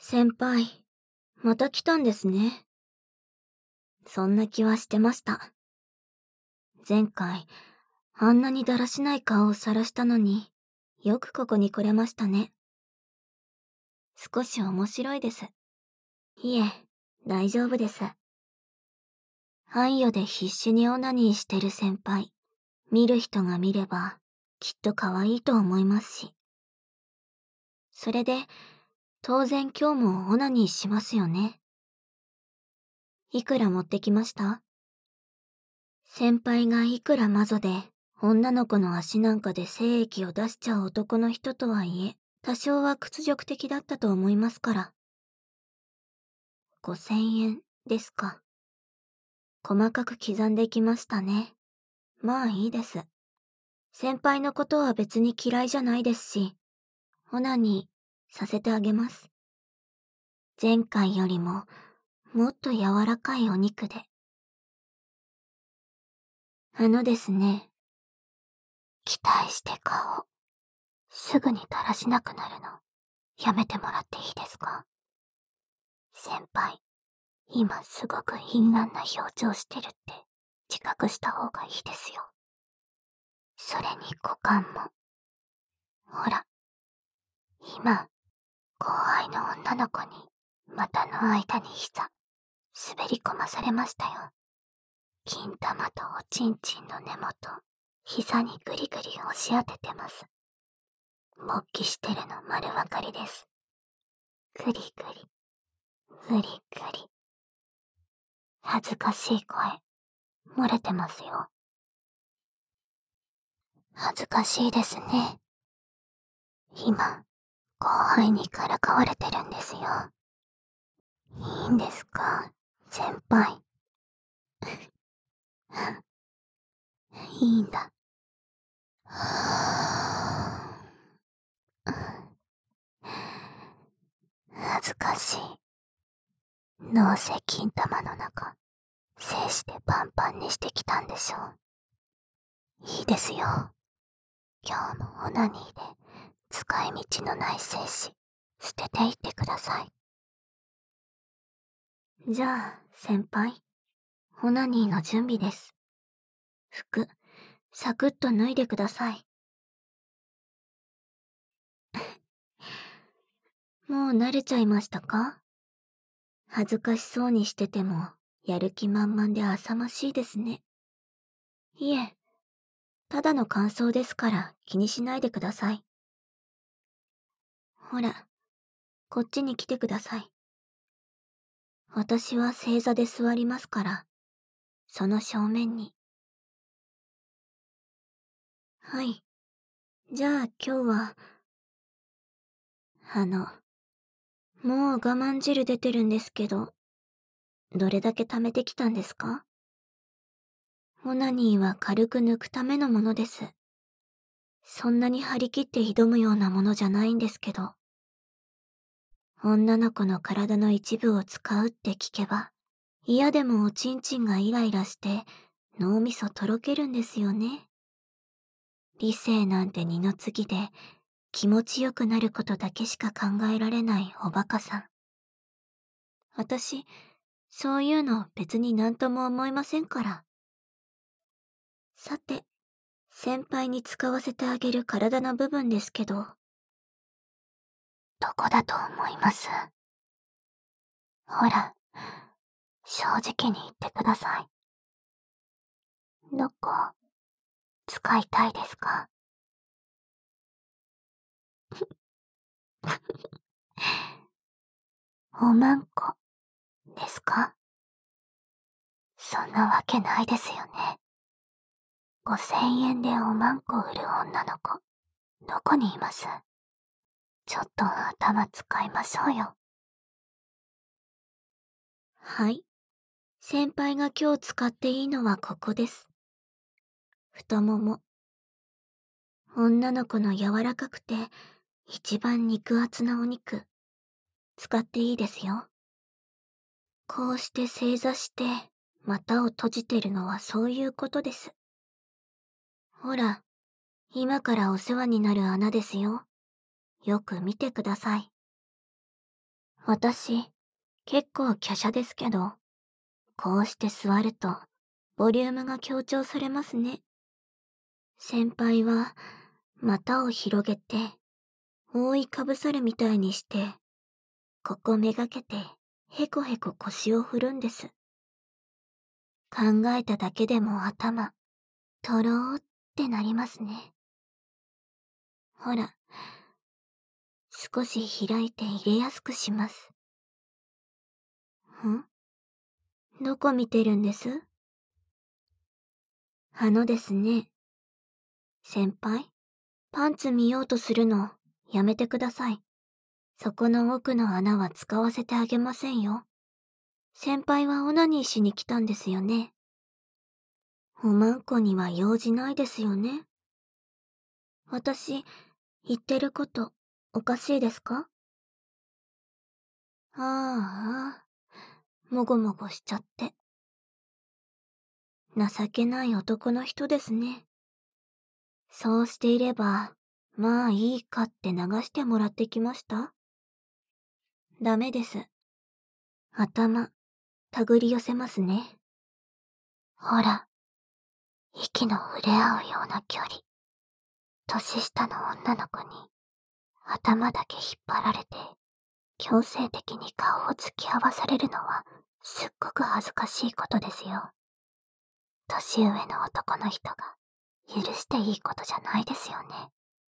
先輩、また来たんですね。そんな気はしてました。前回、あんなにだらしない顔を晒したのに、よくここに来れましたね。少し面白いです。いえ、大丈夫です。半夜で必死にオナニーしてる先輩、見る人が見れば、きっと可愛いと思いますし。それで、当然今日もオナニーしますよね。いくら持ってきました？先輩がいくらマゾで、女の子の足なんかで精液を出しちゃう男の人とはいえ、多少は屈辱的だったと思いますから。5000円ですか。細かく刻んできましたね。まあいいです。先輩のことは別に嫌いじゃないですし、オナニーさせてあげます。前回よりも、もっと柔らかいお肉で。ですね。期待して顔、すぐに垂らしなくなるの、やめてもらっていいですか？先輩、今すごく陰軟な表情してるって自覚した方がいいですよ。それに股間も。ほら、今、後輩の女の子に股の間に膝、滑り込まされましたよ。金玉とおちんちんの根元、膝にグリグリ押し当ててます。勃起してるの丸わかりです。グリグリ、グリグリ。恥ずかしい声、漏れてますよ。恥ずかしいですね。今、後輩にからかわれてるんですよ。いいんですか、先輩。いいんだ。恥ずかしい。どうせ金玉の中、精子でパンパンにしてきたんでしょう。いいですよ。今日もオナニーで使い道のない精子、捨てていってください。じゃあ、先輩、オナニーの準備です。服、サクッと脱いでください。もう慣れちゃいましたか？恥ずかしそうにしてても、やる気満々で浅ましいですね。いえ、ただの感想ですから気にしないでください。ほら、こっちに来てください。私は正座で座りますから、その正面に。はい。じゃあ今日は、もう我慢汁出てるんですけど、どれだけ貯めてきたんですか？オナニーは軽く抜くためのものです。そんなに張り切って挑むようなものじゃないんですけど。女の子の体の一部を使うって聞けば、嫌でもおちんちんがイライラして脳みそとろけるんですよね。理性なんて二の次で気持ちよくなることだけしか考えられないおバカさん。私、そういうの別になんとも思いませんから。さて、先輩に使わせてあげる体の部分ですけど、どこだと思います？ほら、正直に言ってください。どこ、使いたいですか？おまんこ、ですか？そんなわけないですよね。5000円でおまんこ売る女の子、どこにいます？ちょっと頭使いましょうよ。はい。先輩が今日使っていいのはここです。太もも。女の子の柔らかくて、一番肉厚なお肉、使っていいですよ。こうして正座して、股を閉じてるのはそういうことです。ほら、今からお世話になる穴ですよ。よく見てください。 私、結構華奢ですけど、こうして座ると、ボリュームが強調されますね。先輩は、股を広げて、覆いかぶさるみたいにして、ここめがけて、へこへこ腰を振るんです。考えただけでも頭、とろーってなりますね。ほら、少し開いて入れやすくします。どこ見てるんです？ですね。先輩、パンツ見ようとするの、やめてください。そこの奥の穴は使わせてあげませんよ。先輩はオナニーしに来たんですよね。おまんこには用事ないですよね。私、言ってること、おかしいですか？ああ、もごもごしちゃって。情けない男の人ですね。そうしていれば、まあいいかって流してもらってきました？ダメです。頭、手繰り寄せますね。ほら、息の触れ合うような距離。年下の女の子に、頭だけ引っ張られて、強制的に顔を突き合わされるのは、すっごく恥ずかしいことですよ。年上の男の人が、許していいことじゃないですよね。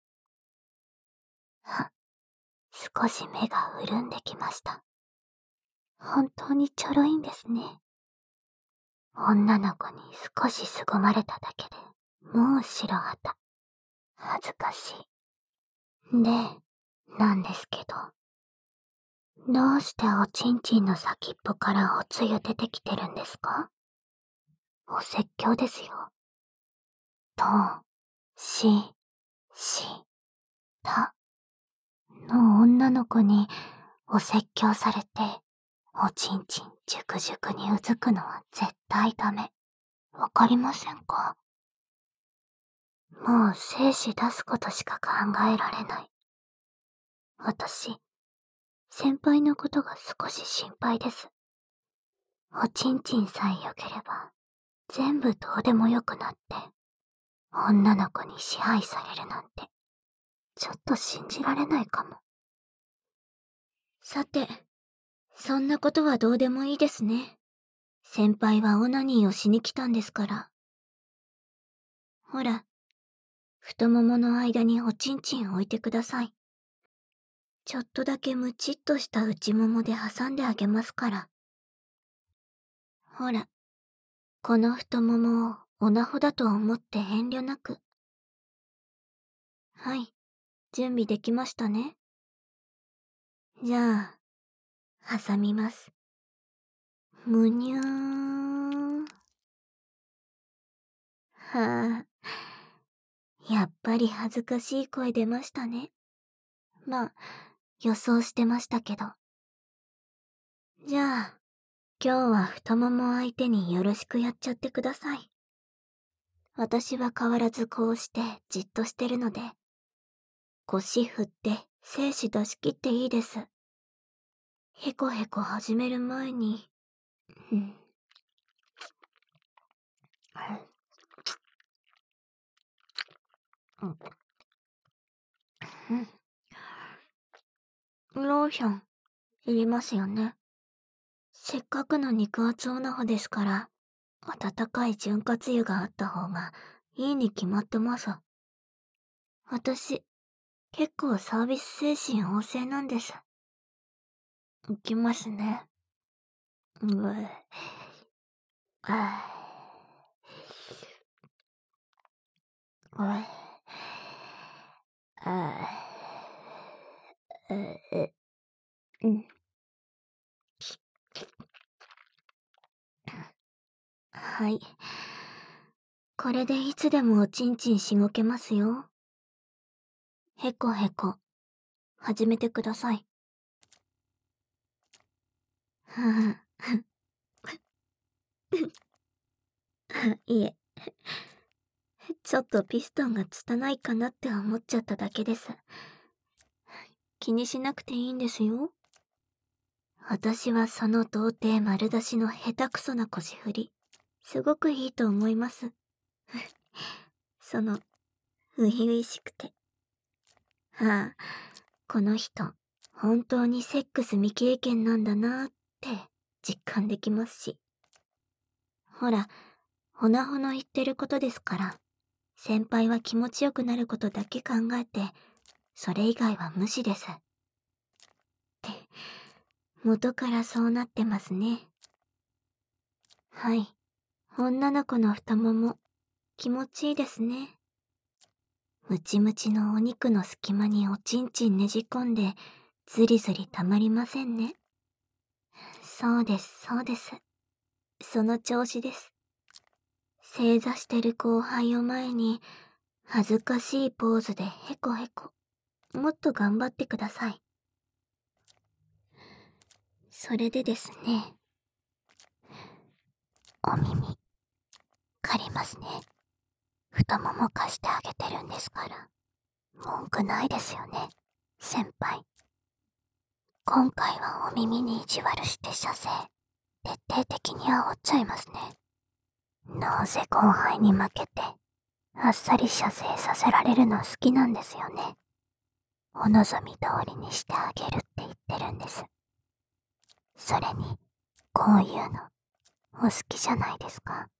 少し目が潤んできました。本当にちょろいんですね。女の子に少し凄まれただけで、もう白旗。恥ずかしい。で、なんですけど。どうしておちんちんの先っぽからおつゆ出てきてるんですか？お説教ですよ。と、し、し、た、の女の子にお説教されて、おちんちんじゅくじゅくにうずくのは絶対ダメ。わかりませんか？もう精子出すことしか考えられない。私、先輩のことが少し心配です。おちんちんさえ良ければ、全部どうでもよくなって、女の子に支配されるなんて、ちょっと信じられないかも。さて、そんなことはどうでもいいですね。先輩はオナニーをしに来たんですから。ほら、太ももの間におちんちん置いてください。ちょっとだけムチっとした内ももで挟んであげますから。ほら、この太ももをオナホだと思って遠慮なく。はい、準備できましたね。じゃあ、挟みます。むにゅーん。はあ、やっぱり恥ずかしい声出ましたね。まあ、予想してましたけど。じゃあ、今日は太もも相手によろしくやっちゃってください。私は変わらずこうしてじっとしてるので、腰振って精子出し切っていいです。へこへこ始める前に、うん。ローション、いりますよね。せっかくの肉厚オナホですから、温かい潤滑油があった方がいいに決まってます。私、結構サービス精神旺盛なんです。いきますね。あうん。はい。これでいつでもおちんちんしごけますよ。へこへこ、始めてください。はぁ。いえ。ちょっとピストンが拙いかなって思っちゃっただけです。気にしなくていいんですよ。 私はその童貞丸出しの下手くそな腰振り、すごくいいと思います。その、初々しくて。ああ、この人、本当にセックス未経験なんだなーって実感できますし。ほら、ほなほの言ってることですから、先輩は気持ちよくなることだけ考えて、それ以外は無視です。って、元からそうなってますね。はい、女の子の太もも、気持ちいいですね。ムチムチのお肉の隙間におちんちんねじ込んで、ずりずりたまりませんね。そうです、そうです。その調子です。正座してる後輩を前に、恥ずかしいポーズでヘコヘコ。もっと頑張ってください。それでですね。お耳、借りますね。太もも貸してあげてるんですから。文句ないですよね、先輩。今回はお耳に意地悪して射精、徹底的に煽っちゃいますね。どうせ後輩に負けて、あっさり射精させられるの好きなんですよね。お望み通りにしてあげるって言ってるんです。それに、こういうの、お好きじゃないですか。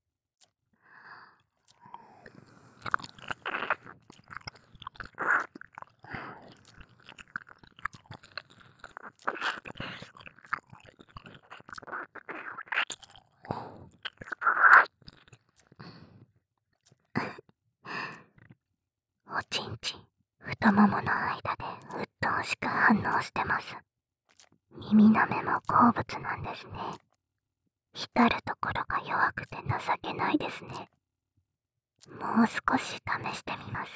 おちんちん、太ももの間でうっとうしく反応してます。耳舐めも好物なんですね。浸るところが弱くて情けないですね。もう少し試してみます。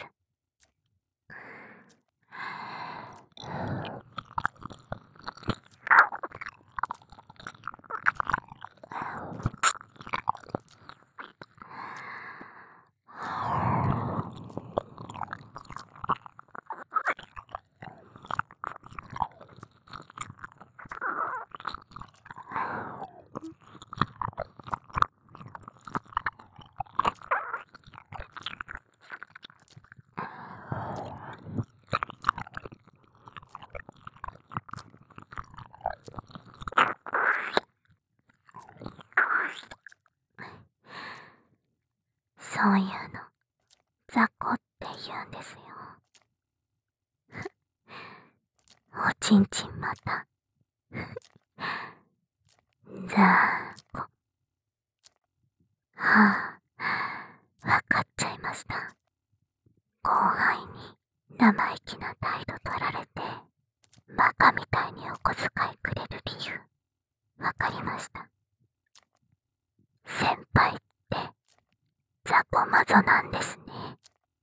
そういうの、雑魚って言うんですよ。おちんちんまた。雑魚。はあ、わかっちゃいました。後輩に生意気な態度取られて、バカみたいにお小遣いくれる理由、わかりました。先輩って、雑魚マゾなんですね。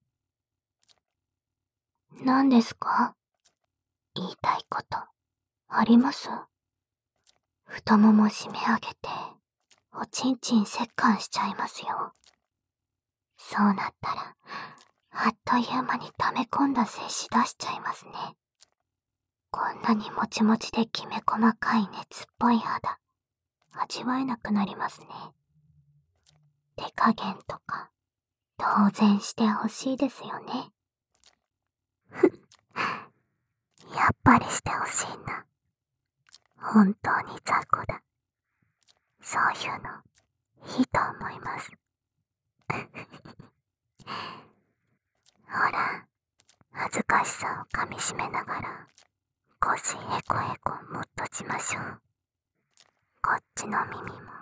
何ですか？言いたいこと、あります？太もも締め上げて、おちんちん折檻しちゃいますよ。そうなったら、あっという間に溜め込んだ精子出しちゃいますね。こんなにもちもちできめ細かい熱っぽい肌、味わえなくなりますね。手加減とか、当然してほしいですよね。やっぱりしてほしいんだ。本当に雑魚だ。そういうの、いいと思います。ほら、恥ずかしさをかみしめながら、腰へこへこもっとしましょう。こっちの耳も。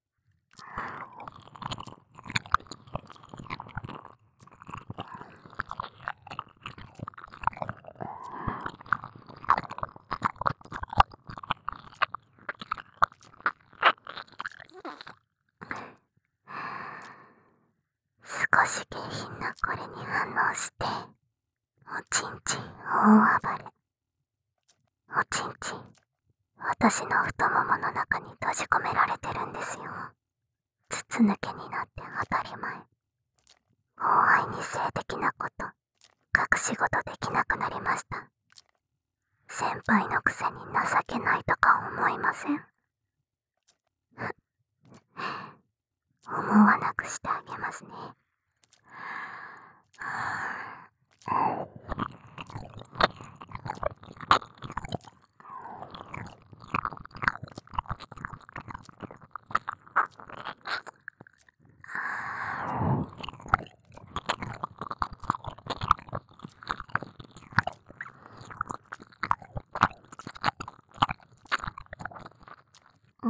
少し下品なこれに反応して、おちんちん大暴れ。おちんちん、私の太ももの中に閉じ込められてるんですよ。筒抜けになって当たり前。後輩に性的なこと、隠し事できなくなりました。先輩のくせに情けないとか思いいません？思わなくしてあげますね。うん。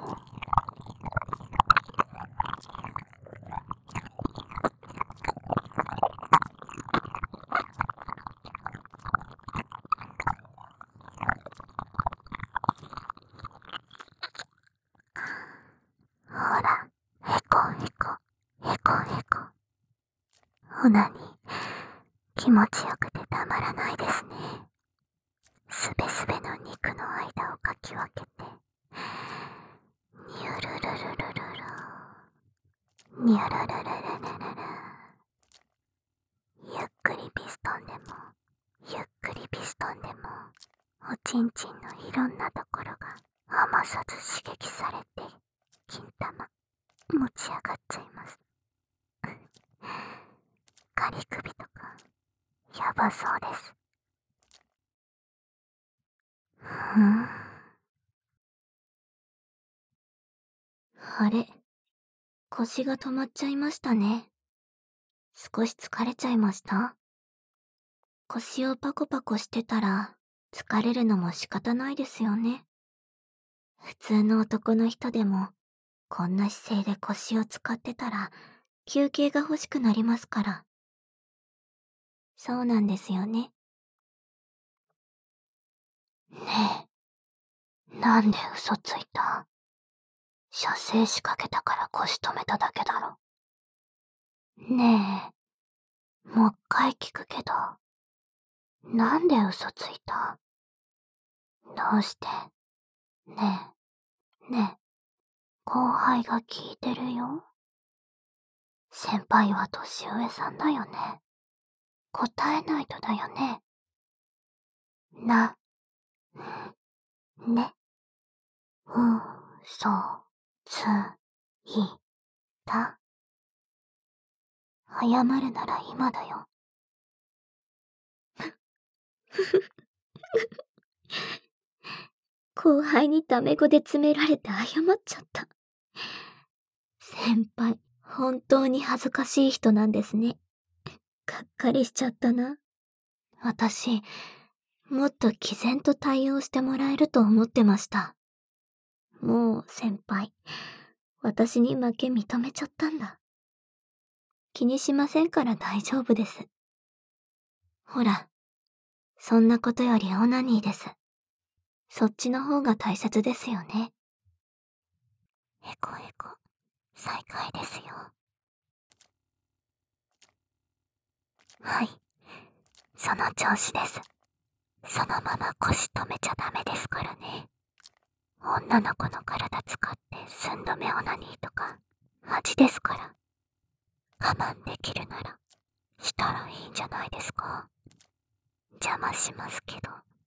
ほら、へこへこ、へこへこ。オナニー、気持ちよくてたまらないですね。すべすべの肉の間をかき分けて、にゅるるるるるる、にゅるるるるるるる。ゆっくりピストンでも、ゆっくりピストンでも、おちんちんのいろんなところが余さず刺激されて、金玉、持ち上がっちゃいます。仮首とか、やばそうです。あれ、腰が止まっちゃいましたね。少し疲れちゃいました？腰をパコパコしてたら、疲れるのも仕方ないですよね。普通の男の人でも、こんな姿勢で腰を使ってたら、休憩が欲しくなりますから。そうなんですよね。ねえ、なんで嘘ついた？射精仕掛けたから腰止めただけだろ。ねえ、もう一回聞くけど、なんで嘘ついた？どうして？ねえ、ねえ、後輩が聞いてるよ。先輩は年上さんだよね。答えないとだよね。な、ね、嘘ついた。謝るなら今だよ。後輩にタメ語で詰められて謝っちゃった。先輩、本当に恥ずかしい人なんですね。がっかりしちゃったな。私、もっと毅然と対応してもらえると思ってました。もう先輩、私に負け認めちゃったんだ。気にしませんから大丈夫です。ほら、そんなことよりオナニーです。そっちの方が大切ですよね。へこへこ、再開ですよ。はい、その調子です。そのまま腰止めちゃダメですからね。女の子の体使って寸止めオナニーとか、恥ですから。我慢できるなら、したらいいんじゃないですか。邪魔しますけど。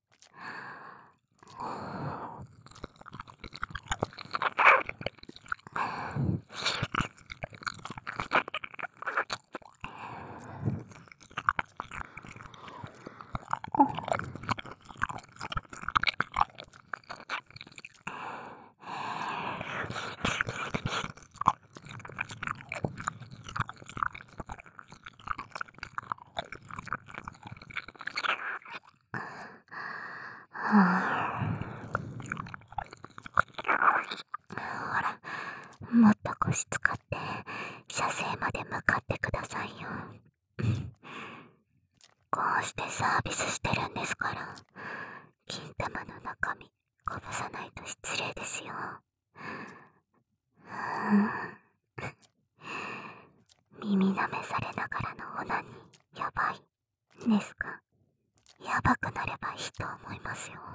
ほら、もっと腰使って、射精まで向かってくださいよ。こうしてサービスしてるんですから、金玉の中身、こぼさないと失礼ですよ。耳舐めされながらのオナニー、やばい。ですか？やばくなればいいと思いますよ。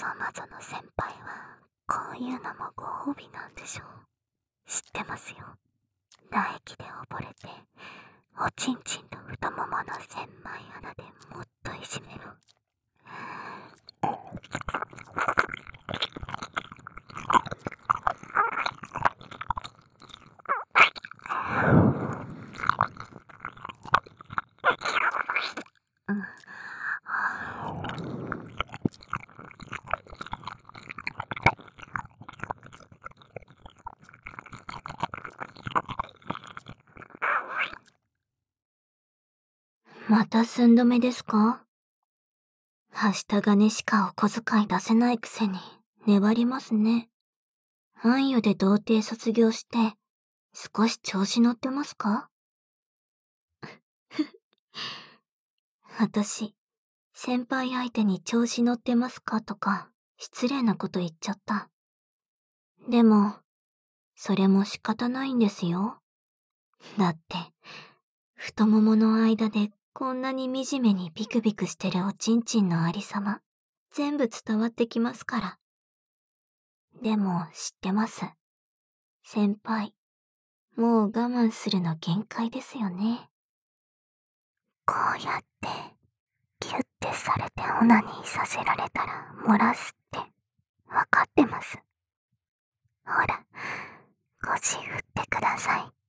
まぞの先輩はこういうのもご褒美なんでしょう。知ってますよ。唾液で溺れておちんちんと太ももの狭い穴でもっといじめろ。また寸止めですか？はした金しかお小遣い出せないくせに粘りますね。暗夜で童貞卒業して少し調子乗ってますか？私、先輩相手に調子乗ってますかとか失礼なこと言っちゃった。でも、それも仕方ないんですよ。だって、太ももの間でこんなに惨めにビクビクしてるおちんちんのありさま、全部伝わってきますから。でも知ってます。先輩、もう我慢するの限界ですよね。こうやって、ギュッてされてオナニーさせられたら漏らすって、わかってます。ほら、腰振ってください。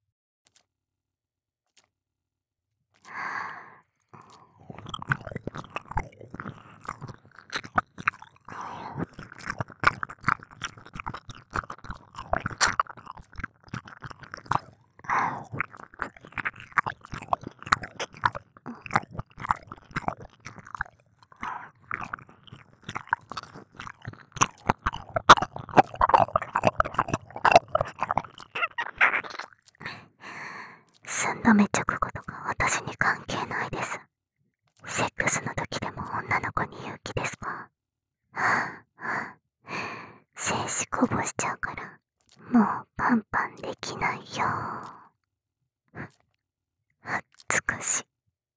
寸止め直後とか私に関係ないです。セックスの時でも女の子に言う気ですか？精子こぼしちゃうから、もうパンパンできないよ。恥ずかしい。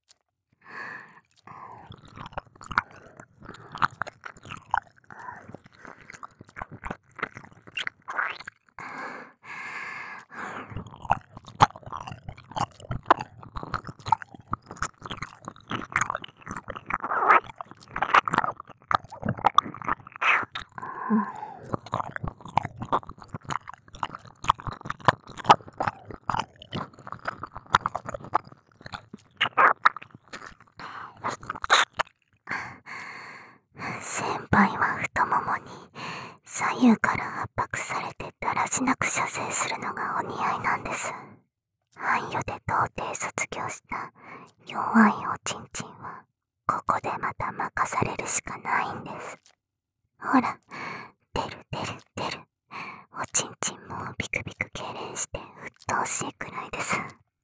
先輩は太ももに左右から圧迫されてだらしなく射精するのがお似合いなんです。暗夜で童貞卒業した弱いおちんちんはここでまた任されるしかないんです。ほら、出る出る出る。おちんちんもビクビク痙攣して鬱陶しいくらいです。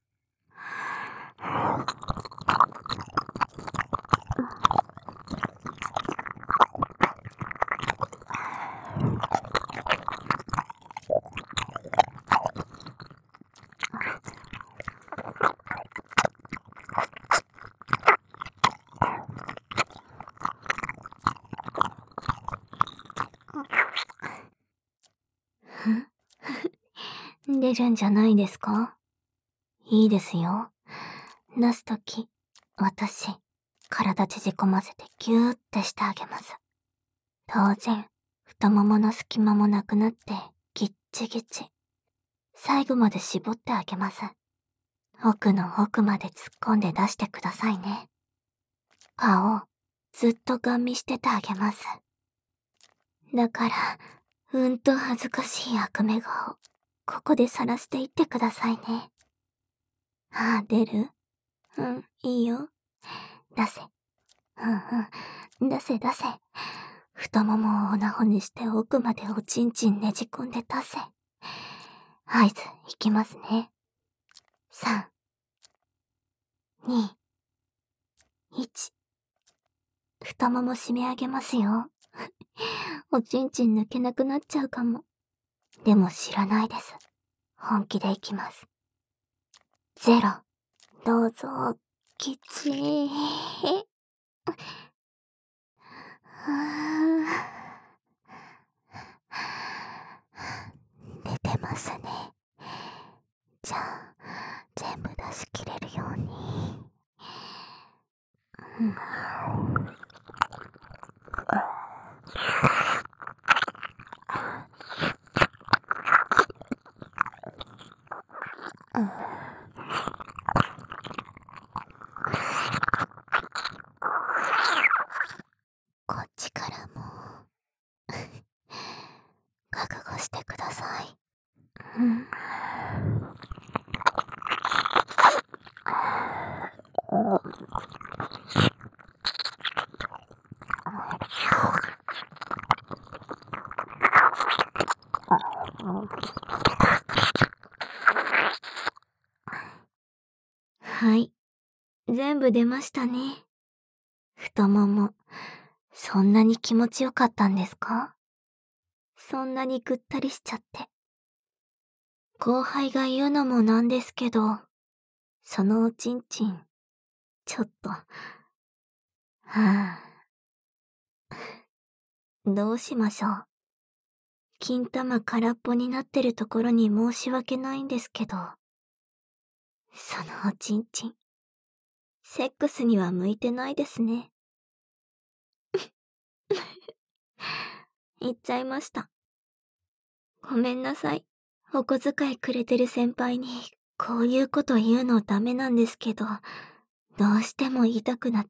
出るんじゃないですか？いいですよ。出すとき、私、体縮こませてギューってしてあげます。当然、太ももの隙間もなくなって、ギッチギチ。最後まで絞ってあげます。奥の奥まで突っ込んで出してくださいね。顔、ずっとガン見しててあげます。だから、恥ずかしい悪目顔、ここで晒していってくださいね。出る？いいよ。出せ。出せ出せ。太ももをオナホにして奥までおちんちんねじ込んで出せ。合図、いきますね。3、2、1。太もも締め上げますよ。おちんちん抜けなくなっちゃうかも。でも知らないです。本気でいきます。0。どうぞ、きちー。 こっちからも覚悟してください。はい。全部出ましたね。太もも、そんなに気持ちよかったんですか？そんなにぐったりしちゃって。後輩が言うのもなんですけど、そのおちんちん、ちょっと、どうしましょう。金玉空っぽになってるところに申し訳ないんですけど、そのおちんちん、セックスには向いてないですね。言っちゃいました。ごめんなさい。お小遣いくれてる先輩に、こういうこと言うのダメなんですけど、どうしても言いたくなって。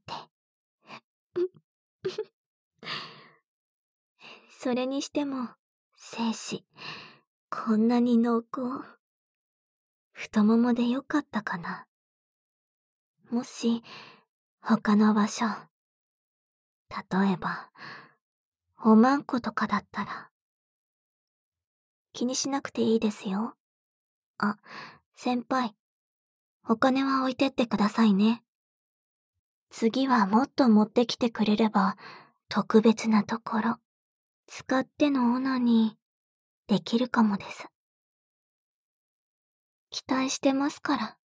それにしても、精子、こんなに濃厚。太ももでよかったかな。もし、他の場所、例えば、おまんことかだったら、気にしなくていいですよ。あ、先輩、お金は置いてってくださいね。次はもっと持ってきてくれれば、特別なところ、使ってのオナにできるかもです。期待してますから。